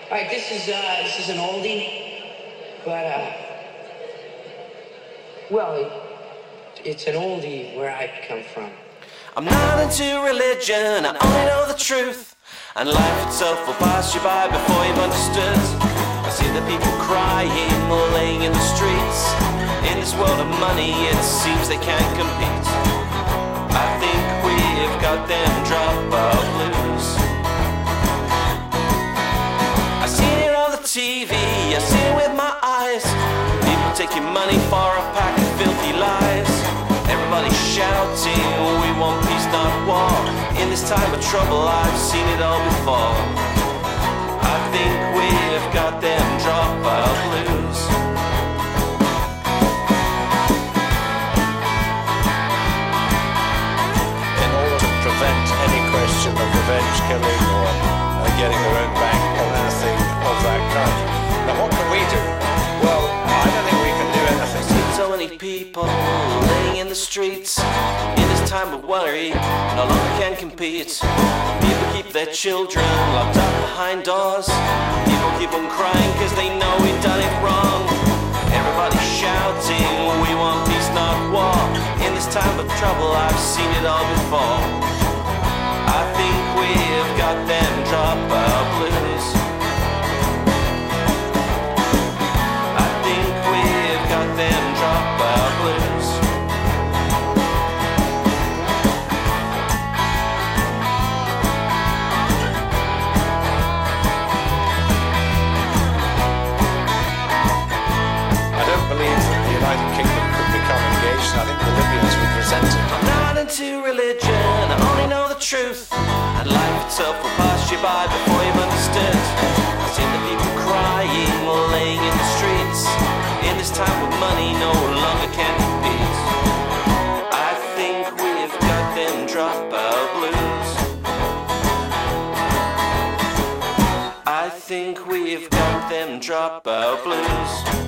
All right, this is an oldie, but well, it's an oldie where I come from. I'm not into religion, I only know the truth, and life itself will pass you by before you've understood. I see the people crying or laying in the streets. In this world of money, it seems they can't compete. I think we've got them dropout blues. I seen it on the TV, I seen it with my eyes. People taking money for a pack of filthy lies. Everybody shouting, we want peace, not war. In this time of trouble, I've seen it all before. I think we've got them dropout blues. In order to prevent any question of revenge killing or getting their own back or anything of that kind. Now what can we do? Well, I don't think we can do anything. So many people laying in the streets. In this time of worry, no longer can compete. People keep their children locked up behind doors. People keep on crying cause they know we've done it wrong. Everybody shouting, we want peace, not war. In this time of trouble, I've seen it all before. I think we've got them dropout blues. I think we've got them dropout blues. I don't believe that the United Kingdom could become engaged, and I think the Libyans would resent it. I'm not into religion, I only know the truth, and life itself will pass you by before you've understood. I've seen the people crying or laying in the streets. In this time with money no longer can compete. I think we've got them dropout blues. I think we've got them dropout blues.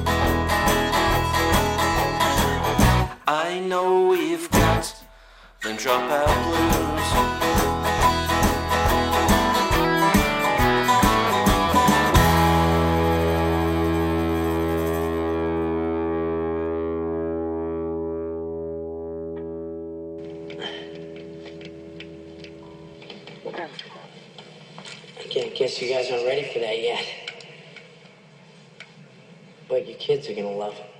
I know we've got them dropout blues. I guess you guys aren't ready for that yet. But your kids are gonna love it.